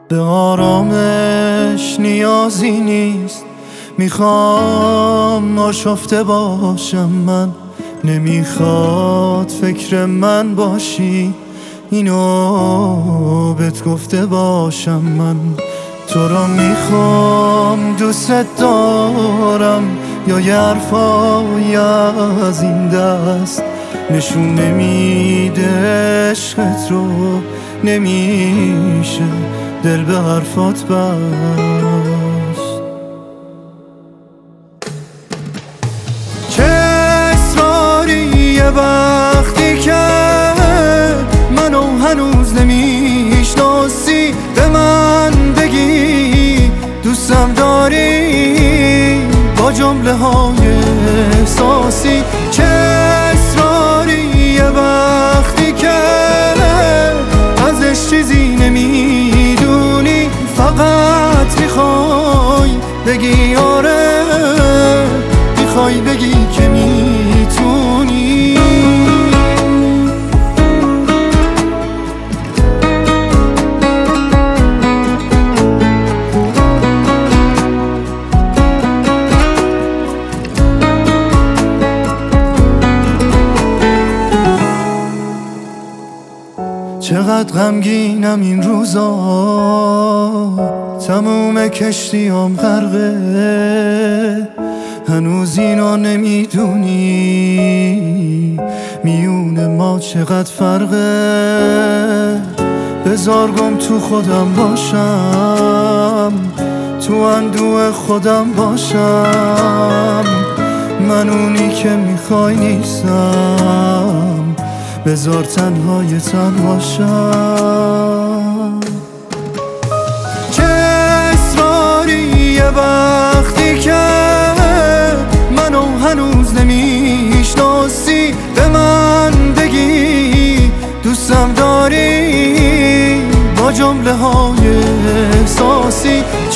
به آرامش نیازی نیست، میخوام آشفته باشم من، نمیخواد فکر من باشی، اینو بهت گفته باشم من. تو رو میخوام، دوست دارم، یا یه حرفای از این دست نشون نمیده عشقت رو، نمیشه دل به حرفات بست. چه اصراریه وقتی که منو هنوز نمیشناسی، به من بگی دوستم داری با جمله های احساسی. چه اصراریه وقتی که ازش چیزی نمیدونی، فقط میخوای بگی آره، میخوای بگی که میتونی. چقدر غمگینم این روزا، تموم کشتیام غرقه، هنوز اینو نمیدونی میون ما چقدر فرقه. بذار گم تو خودم باشم، تو اندوه خودم باشم، من اونی که میخوای نیستم، بذار تنهای تن باشم. چه اصراریه وقتی که منو هنوز نمیشناسی، به من بگی دوستم داری با جمله های احساسی.